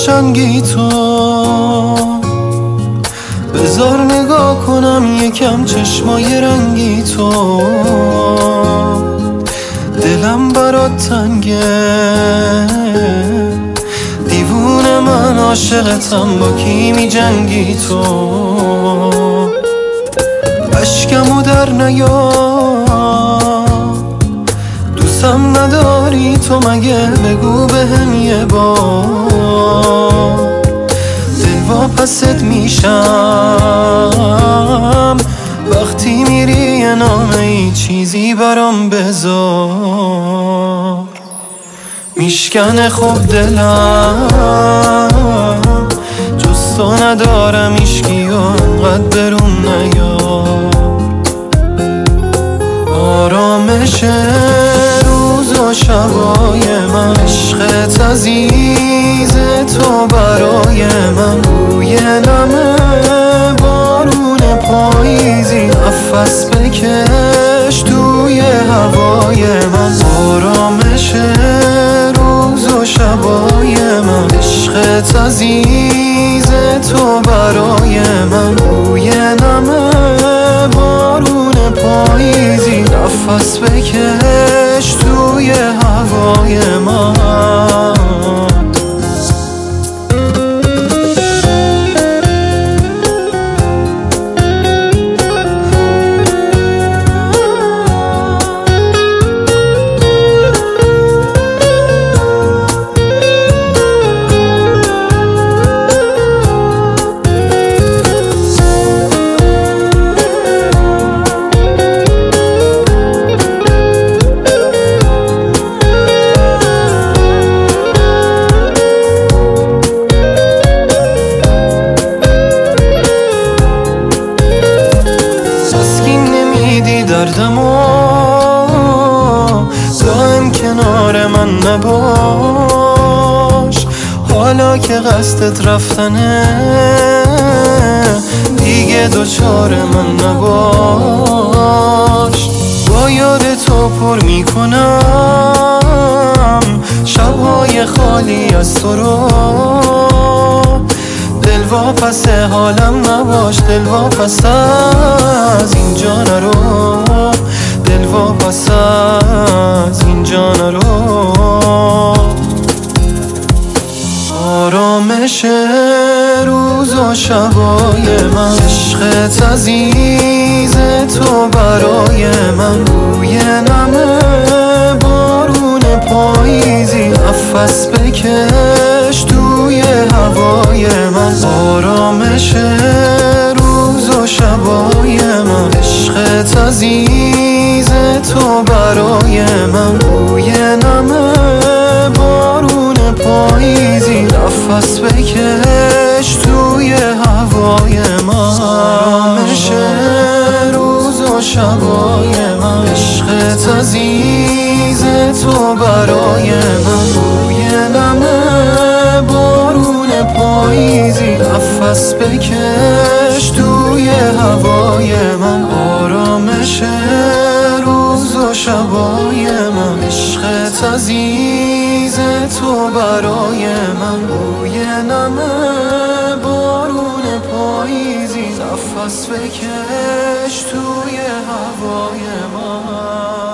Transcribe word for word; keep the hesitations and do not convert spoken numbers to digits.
قشنگی تو، بذار نگاه کنم یکم چشمای رنگی تو. دلم برات تنگه، دیوونه من عاشقتم، با کی می جنگی تو؟ اشکمو در نیار، دوستم نداری تو مگه؟ بگو بهم یه بار، دل واپست میشم وقتی میری یه نامه ای چیزی برام بذار. میشکنه خوب دلم، جز تو ندارم ایشکی و انقدر برون نیار. آرامش روز و شبای من، عشقت عزیز تو برای من. بوی نمه بارون پاییزی، نفس بکش توی هوای من. آرامش روز و شبای من، عشقت عزیز تو برای من. بوی نمه بارون پاییزی، نفس بکش توی هوای من. دردمو دائم کنار من نباش، حالا که قصدت رفتنه دیگه دوچار من نباش. با یاد تو پر میکنم شبهای خالی از تو رو، دل واپس حالم نباش، دل واپس از اینجا نرو، دل واپس از اینجا نرو. آرامش روز و شبای من، عشقت عزیز تو برای من. بوی نمه بارون پاییزی، نفس بکش توی هوای من. آرامش روز و شبای من، عشقت عزیز تو برای من. بوی نمه بارون پاییزی، نفس بکش توی هوای من. آرامش روز و شبای من، عشقت عزیز تو برای من. بوی نمه بارون پاییزی، نفس بکش توی هوای من. آرامش روز و شبای من، عشقت عزیز تو برای من. بوی نمه بارون پاییزی، نفس بکش توی هوای من.